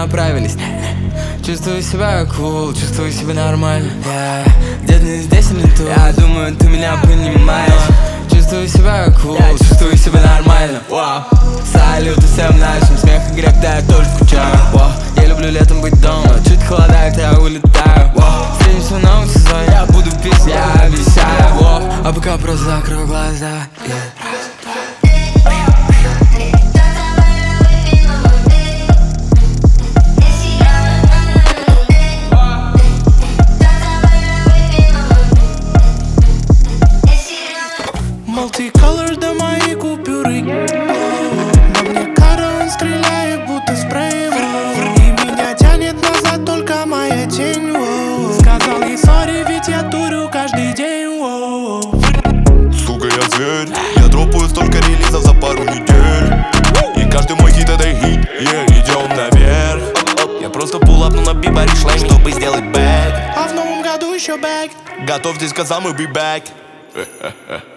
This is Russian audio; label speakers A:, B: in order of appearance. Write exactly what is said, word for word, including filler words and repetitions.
A: направились. Чувствую себя cool, чувствую себя нормально. yeah. Где-то не здесь или тут, я думаю, ты меня понимаешь. Чувствую себя cool, yeah, чувствую себя нормально. wow. Салют всем нашим, смех и грех, да я тоже скучаю. wow. Я люблю летом быть дома, чуть холодает, я улетаю. wow. Встретимся в новом сезоне, я буду пить, я обещаю. wow. А пока просто закрою глаза. yeah.
B: Multicolor, да мои купюры. На мне кара, он стреляет, будто спреем. И меня тянет назад только моя тень. Сказал ей сори, ведь я турю каждый день.
C: Сука, я зверь. Я дропаю столько релизов за пару недель. И каждый мой хит это хит, yeah, идем наверх. Я просто пулапну на бибаре шлейм, чтобы сделать бэк.
B: А в новом году еще бэк.
C: Готовьтесь, каза, мы be back.